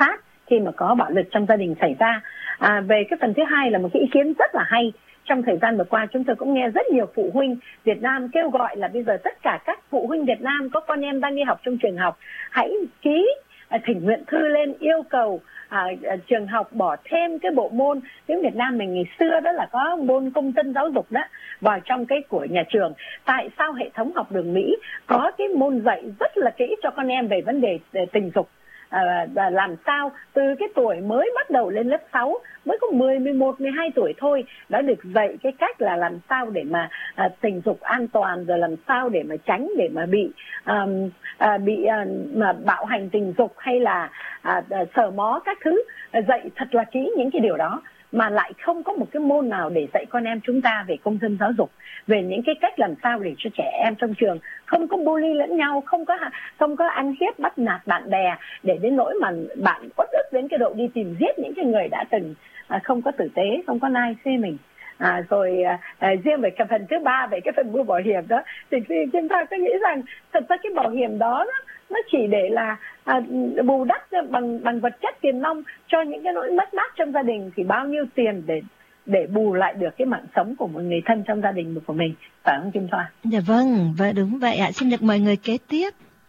khi mà có bạo lực trong gia đình xảy ra. À, về cái phần thứ hai là một cái ý kiến rất là hay. Trong thời gian vừa qua chúng tôi cũng nghe rất nhiều phụ huynh Việt Nam kêu gọi là bây giờ tất cả các phụ huynh Việt Nam có con em đang đi học trong trường học hãy ký à, thỉnh nguyện thư lên yêu cầu à, à, trường học bỏ thêm cái bộ môn tiếng Việt Nam mình ngày xưa đó là có môn công dân giáo dục đó vào trong cái của nhà trường. Tại sao hệ thống học đường Mỹ có cái môn dạy rất là kỹ cho con em về vấn đề tình dục? À, và làm sao từ cái tuổi mới bắt đầu lên lớp sáu, mới có mười, mười một, mười hai tuổi thôi, đã được dạy cái cách là làm sao để mà à, tình dục an toàn, rồi làm sao để mà tránh để mà bị à, à, bị à, mà bạo hành tình dục hay là à, à, sờ mó các thứ, à, dạy thật là kỹ những cái điều đó, mà lại không có một cái môn nào để dạy con em chúng ta về công dân giáo dục, về những cái cách làm sao để cho trẻ em trong trường không có bully lẫn nhau, không có không có ăn hiếp bắt nạt bạn bè, để đến nỗi mà bạn uất ức đến cái độ đi tìm giết những cái người đã từng à, không có tử tế, không có nice với mình. À, rồi à, riêng về cái phần thứ ba, về cái phần mua bảo hiểm đó, thì chúng ta có nghĩ rằng thật ra cái bảo hiểm đó nó, nó chỉ để là à, bù đắp bằng bằng vật chất tiền nong cho những cái nỗi mất mát trong gia đình, thì bao nhiêu tiền để để bù lại được cái mạng sống của một người thân trong gia đình của mình, phải không Kim Thoa? Dạ vâng, và đúng vậy ạ. Xin được mời người kế tiếp.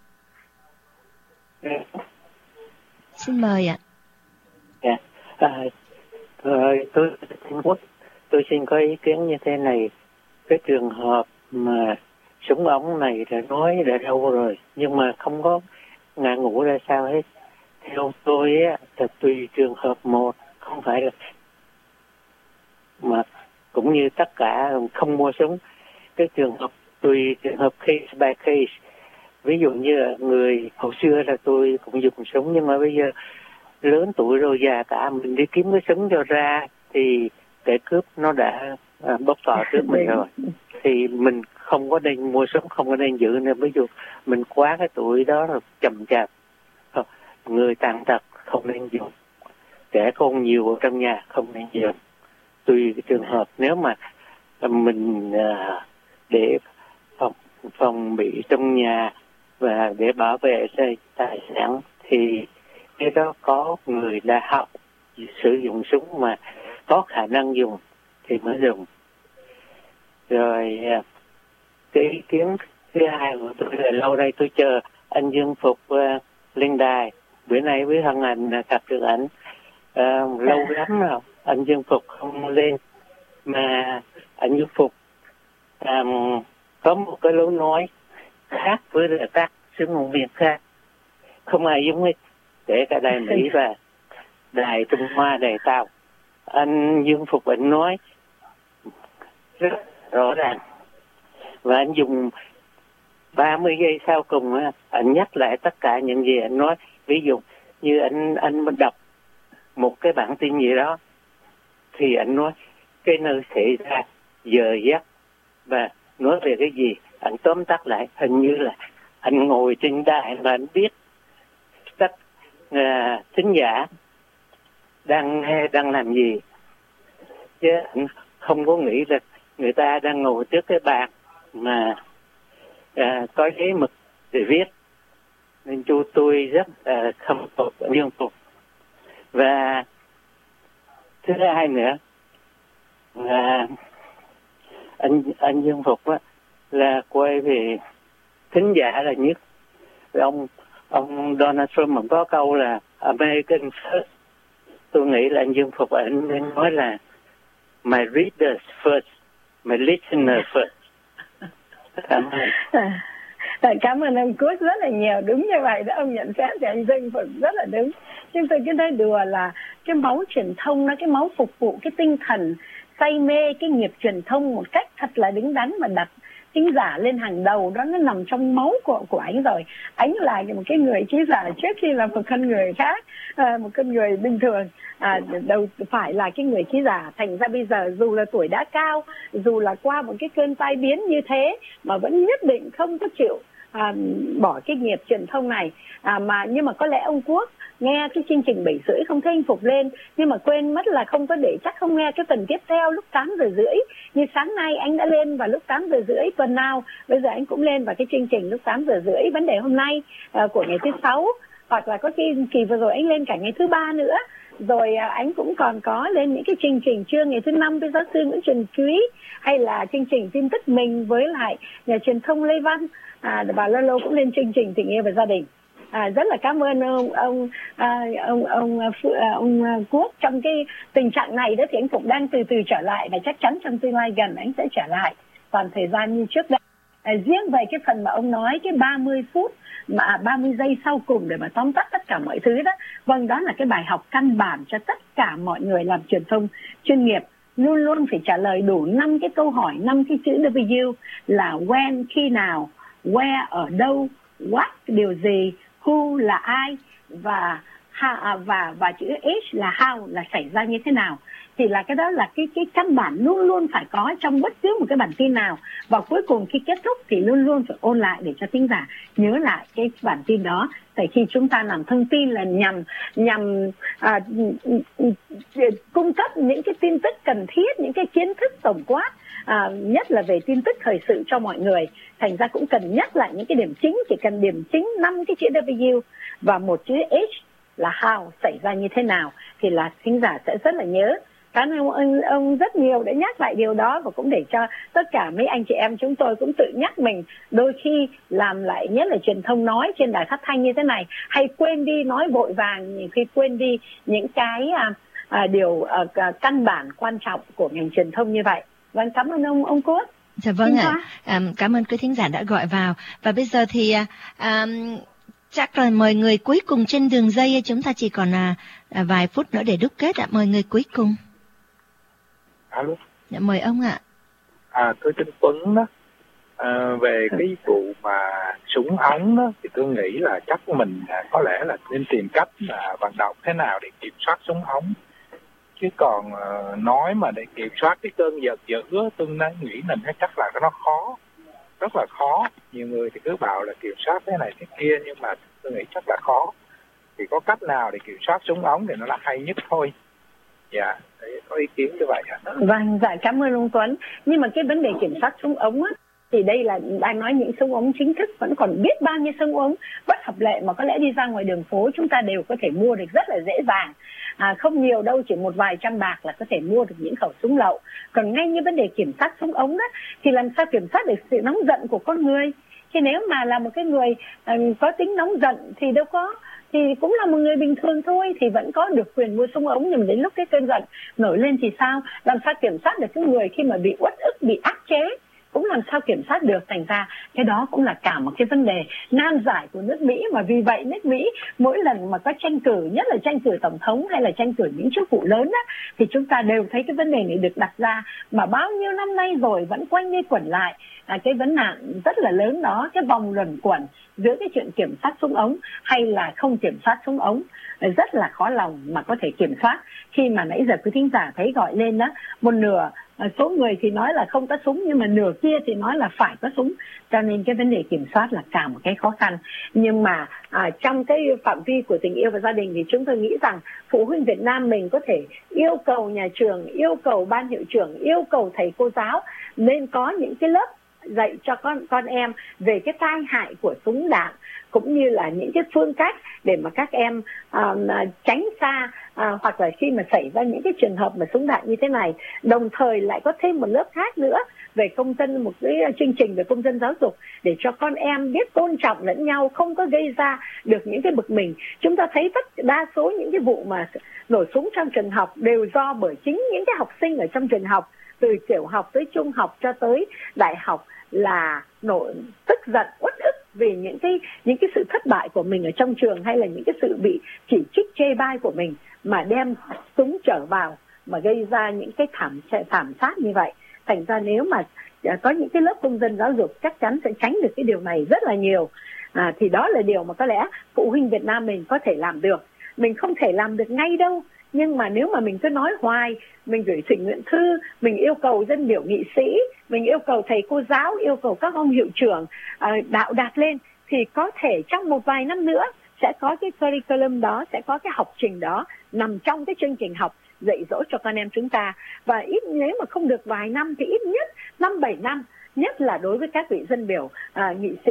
Xin mời ạ. Dạ, à, tôi tôi tôi xin có ý kiến như thế này. Cái trường hợp mà súng ống này đã nói đã đâu rồi, nhưng mà không có ngã ngũ ra sao hết. Theo tôi á, là tùy trường hợp một, không phải là mà cũng như tất cả không mua súng. Cái trường hợp tùy trường hợp case by case. Ví dụ như là người hồi xưa là tôi cũng dùng súng, nhưng mà bây giờ lớn tuổi rồi, già cả, mình đi kiếm cái súng cho ra thì kẻ cướp nó đã à, bóp cò trước mình rồi, thì mình không có nên mua súng, không có nên giữ nữa. Ví dụ mình quá cái tuổi đó rồi, chậm chạp, người tàn tật không nên dùng, trẻ con nhiều ở trong nhà không nên dùng. Tùy cái trường hợp, nếu mà mình à, để phòng, phòng bị trong nhà và để bảo vệ tài sản thì cái đó có người đã học sử dụng súng mà có khả năng dùng thì mới dùng. Rồi cái ý kiến thứ hai của tôi là lâu nay tôi chờ anh Dương Phục uh, lên đài, bữa nay với Hân Hạnh gặp được ảnh uh, lâu lắm rồi anh Dương Phục không lên, mà anh Dương Phục um, có một cái lối nói khác với là các sứ ngôn viên khác, không ai giống hết, kể cả đài Mỹ và đài Trung Hoa, đài Tàu. Anh Dương Phục anh nói rất rõ ràng, và anh dùng ba mươi giây sau cùng anh nhắc lại tất cả những gì anh nói. Ví dụ như anh anh đọc một cái bản tin gì đó thì anh nói cái nơi xảy ra, giờ giấc và nói về cái gì, anh tóm tắt lại. Hình như là anh ngồi trên đài và anh biết tất uh, thính giả đang nghe đang làm gì, chứ anh không có nghĩ là người ta đang ngồi trước cái bàn mà à, có giấy mực để viết. Nên chú tôi rất à, khâm phục, Dương Phục. Và thứ hai nữa là anh anh Dương Phục á, là quay về thính giả là nhất. Ông ông Donald Trump cũng có câu là American first. Tôi nghĩ là anh Dương Phục anh nên nói là my readers first, my listeners first. Cảm ơn. À, cảm ơn ông Cút rất là nhiều. Đúng như vậy đó, ông nhận xét thì anh Dương Phục rất là đúng. Nhưng tôi cứ thấy đùa là cái máu truyền thông, nó cái máu phục vụ cái tinh thần say mê cái nghiệp truyền thông một cách thật là đứng đắn mà đặt thính giả lên hàng đầu, đó nó nằm trong máu của của anh rồi. Anh là một cái người trí giả trước khi là một con người khác, à, một con người bình thường, à, đâu phải là cái người trí giả. Thành ra bây giờ dù là tuổi đã cao, dù là qua một cái cơn tai biến như thế mà vẫn nhất định không có chịu à, bỏ cái nghiệp truyền thông này. À, mà nhưng mà có lẽ ông Quốc nghe cái chương trình bảy rưỡi không thấy anh Phục lên, nhưng mà quên mất là không có để, chắc không nghe cái phần tiếp theo lúc tám giờ rưỡi. Như sáng nay anh đã lên vào lúc tám giờ rưỡi tuần nào, bây giờ anh cũng lên vào cái chương trình lúc tám giờ rưỡi vấn đề hôm nay à, của ngày thứ sáu hoặc là có khi kỳ vừa rồi anh lên cả ngày thứ ba nữa, rồi à, anh cũng còn có lên những cái chương trình trưa ngày thứ năm với giáo sư Nguyễn Trần Quý, hay là chương trình tin tức mình với lại nhà truyền thông Lê Văn, à, và lâu lâu cũng lên chương trình tình yêu và gia đình. À, rất là cảm ơn ông ông à, ông ông ông, ông, ông Quốc. Trong cái tình trạng này đó thì anh cũng đang từ từ trở lại, và chắc chắn trong tương lai gần anh sẽ trở lại toàn thời gian như trước đây. À, riêng về cái phần mà ông nói cái ba mươi phút mà ba mươi giây sau cùng để mà tóm tắt tất cả mọi thứ đó, vâng, đó là cái bài học căn bản cho tất cả mọi người làm truyền thông chuyên nghiệp. Luôn luôn phải trả lời đủ năm cái câu hỏi, năm cái chữ W là when, khi nào, where, ở đâu, what, điều gì, who là ai, và how, và và chữ H là how, là xảy ra như thế nào. Thì là cái đó là cái cái căn bản luôn luôn phải có trong bất cứ một cái bản tin nào. Và cuối cùng khi kết thúc thì luôn luôn phải ôn lại để cho thính giả nhớ lại cái bản tin đó. Tại khi chúng ta làm thông tin là nhằm nhằm à, cung cấp những cái tin tức cần thiết, những cái kiến thức tổng quát, à, nhất là về tin tức thời sự cho mọi người. Thành ra cũng cần nhắc lại những cái điểm chính, chỉ cần điểm chính năm cái chữ W và một chữ H là how, xảy ra như thế nào, thì là thính giả sẽ rất là nhớ. Cảm ơn ông, ông rất nhiều để nhắc lại điều đó, và cũng để cho tất cả mấy anh chị em chúng tôi cũng tự nhắc mình. Đôi khi làm lại, nhất là truyền thông nói trên đài phát thanh như thế này, hay quên đi, nói vội vàng, nhiều khi quên đi những cái à, à, điều à, căn bản quan trọng của ngành truyền thông như vậy. Vâng, cảm ơn ông ông Quốc. Dạ vâng ạ. À, cảm ơn quý thính giả đã gọi vào. Và bây giờ thì à, à, chắc là mời người cuối cùng trên đường dây. Chúng ta chỉ còn à, à, vài phút nữa để đúc kết ạ. Mời người cuối cùng. Alo. Dạ, mời ông ạ. À, tôi tên Tuấn đó. À, về cái vụ mà súng ống đó thì tôi nghĩ là chắc mình à, có lẽ là nên tìm cách là vận động thế nào để kiểm soát súng ống. Chứ còn uh, nói mà để kiểm soát cái cơn giận dữ, tôi nghĩ mình chắc là nó khó, rất là khó. Nhiều người thì cứ bảo là kiểm soát thế này thế kia, nhưng mà tôi nghĩ chắc là khó. Thì có cách nào để kiểm soát súng ống thì nó là hay nhất thôi. Dạ, có ý kiến như vậy ạ. Vâng, dạ, cảm ơn ông Tuấn. Nhưng mà cái vấn đề kiểm soát súng ống á, thì đây là đang nói những súng ống chính thức, vẫn còn biết bao nhiêu súng ống bất hợp lệ mà có lẽ đi ra ngoài đường phố chúng ta đều có thể mua được rất là dễ dàng. À, không nhiều đâu, chỉ một vài trăm bạc là có thể mua được những khẩu súng lậu. Còn ngay như vấn đề kiểm soát súng ống đó, thì làm sao kiểm soát được sự nóng giận của con người? Thì nếu mà là một cái người uh, có tính nóng giận thì đâu có, thì cũng là một người bình thường thôi, thì vẫn có được quyền mua súng ống. Nhưng mà đến lúc cái cơn giận nổi lên thì sao? Làm sao kiểm soát được cái người khi mà bị uất ức, bị áp chế? Cũng làm sao kiểm soát được. Thành ra cái đó cũng là cả một cái vấn đề nan giải của nước Mỹ. Mà vì vậy nước Mỹ mỗi lần mà có tranh cử, nhất là tranh cử tổng thống hay là tranh cử những chức vụ lớn á, thì chúng ta đều thấy cái vấn đề này được đặt ra, mà bao nhiêu năm nay rồi vẫn quanh đi quẩn lại à, cái vấn nạn rất là lớn đó, cái vòng luẩn quẩn giữa cái chuyện kiểm soát súng ống hay là không kiểm soát súng ống. Rất là khó lòng mà có thể kiểm soát. Khi mà nãy giờ quý thính giả thấy gọi lên đó, một nửa số người thì nói là không có súng, nhưng mà nửa kia thì nói là phải có súng. Cho nên cái vấn đề kiểm soát là cả một cái khó khăn. Nhưng mà à, trong cái phạm vi của tình yêu và gia đình thì chúng tôi nghĩ rằng phụ huynh Việt Nam mình có thể yêu cầu nhà trường, yêu cầu ban hiệu trưởng, yêu cầu thầy cô giáo nên có những cái lớp dạy cho con con em về cái tai hại của súng đạn, cũng như là những cái phương cách để mà các em uh, tránh xa, uh, hoặc là khi mà xảy ra những cái trường hợp mà súng đạn như thế này. Đồng thời lại có thêm một lớp khác nữa về công dân, một cái chương trình về công dân giáo dục để cho con em biết tôn trọng lẫn nhau, không có gây ra được những cái bực mình. Chúng ta thấy tất đa số những cái vụ mà nổ súng trong trường học đều do bởi chính những cái học sinh ở trong trường học, từ tiểu học tới trung học cho tới đại học, là nổi tức giận uất ức vì những cái những cái sự thất bại của mình ở trong trường, hay là những cái sự bị chỉ trích chê bai của mình, mà đem súng trở vào mà gây ra những cái thảm thảm sát như vậy. Thành ra nếu mà có những cái lớp công dân giáo dục chắc chắn sẽ tránh được cái điều này rất là nhiều. À, thì đó là điều mà có lẽ phụ huynh Việt Nam mình có thể làm được. Mình không thể làm được ngay đâu, nhưng mà nếu mà mình cứ nói hoài, mình gửi thỉnh nguyện thư, mình yêu cầu dân biểu nghị sĩ, mình yêu cầu thầy cô giáo, yêu cầu các ông hiệu trưởng à, đạo đạt lên, thì có thể trong một vài năm nữa sẽ có cái curriculum đó, sẽ có cái học trình đó nằm trong cái chương trình học dạy dỗ cho con em chúng ta. Và ít nếu mà không được vài năm thì ít nhất năm bảy năm, nhất là đối với các vị dân biểu, à, nghị sĩ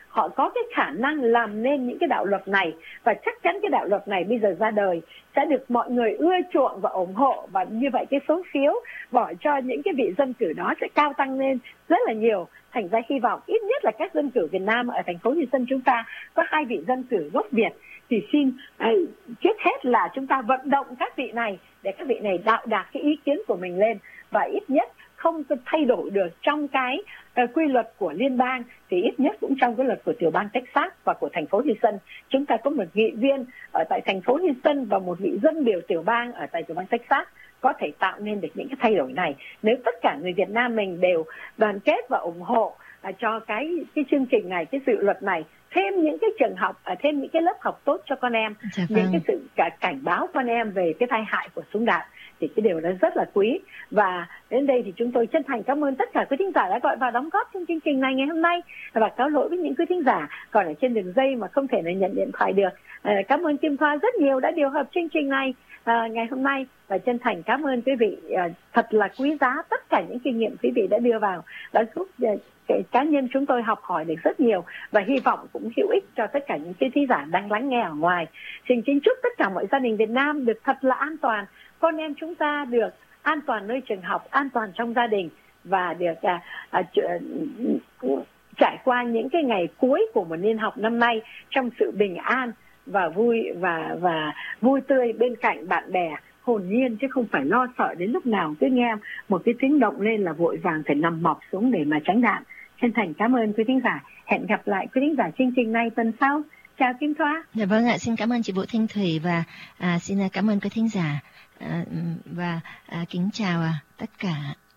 họ có cái khả năng làm nên những cái đạo luật này, và chắc chắn cái đạo luật này bây giờ ra đời sẽ được mọi người ưa chuộng và ủng hộ, và như vậy cái số phiếu bỏ cho những cái vị dân cử đó sẽ cao tăng lên rất là nhiều. Thành ra hy vọng ít nhất là các dân cử Việt Nam ở thành phố Huy Sơn chúng ta có hai vị dân cử gốc Việt, thì xin à, trước hết là chúng ta vận động các vị này để các vị này đạo đạt cái ý kiến của mình lên, và ít nhất không thay đổi được trong cái uh, quy luật của liên bang thì ít nhất cũng trong cái luật của tiểu bang Texas và của thành phố Houston, chúng ta có một nghị viên ở tại thành phố Houston và một vị dân biểu tiểu bang ở tại tiểu bang Texas có thể tạo nên được những cái thay đổi này. Nếu tất cả người Việt Nam mình đều đoàn kết và ủng hộ uh, cho cái cái chương trình này, cái dự luật này, thêm những cái trường học, uh, thêm những cái lớp học tốt cho con em, dạ những vâng. cái sự cả cảnh báo con em về cái tai hại của súng đạn, thì cái điều đó rất là quý. Và đến đây thì chúng tôi chân thành cảm ơn tất cả quý thính giả đã gọi vào đóng góp trong chương trình này ngày hôm nay, và cáo lỗi với những quý thính giả còn ở trên đường dây mà không thể nào nhận điện thoại được. À, cảm ơn Kim Thoa rất nhiều đã điều hợp chương trình này à, ngày hôm nay, và chân thành cảm ơn quý vị. À, thật là quý giá tất cả những kinh nghiệm quý vị đã đưa vào, đã giúp à, cái cá nhân chúng tôi học hỏi được rất nhiều, và hy vọng cũng hữu ích cho tất cả những quý thính giả đang lắng nghe ở ngoài. Xin kính chúc tất cả mọi gia đình Việt Nam được thật là an toàn, con em chúng ta được an toàn nơi trường học, an toàn trong gia đình, và được à, à, trải qua những cái ngày cuối của một niên học năm nay trong sự bình an và vui và và vui tươi bên cạnh bạn bè, hồn nhiên chứ không phải lo sợ đến lúc nào cứ nghe một cái tiếng động lên là vội vàng phải nằm mọp xuống để mà tránh đạn. Chân thành cảm ơn quý thính giả. Hẹn gặp lại quý thính giả chương trình này tuần sau. Chào Kim Thoa. Dạ vâng ạ, xin cảm ơn chị Vũ Thanh Thủy, và à, xin cảm ơn quý thính giả, à, và à, kính chào à, tất cả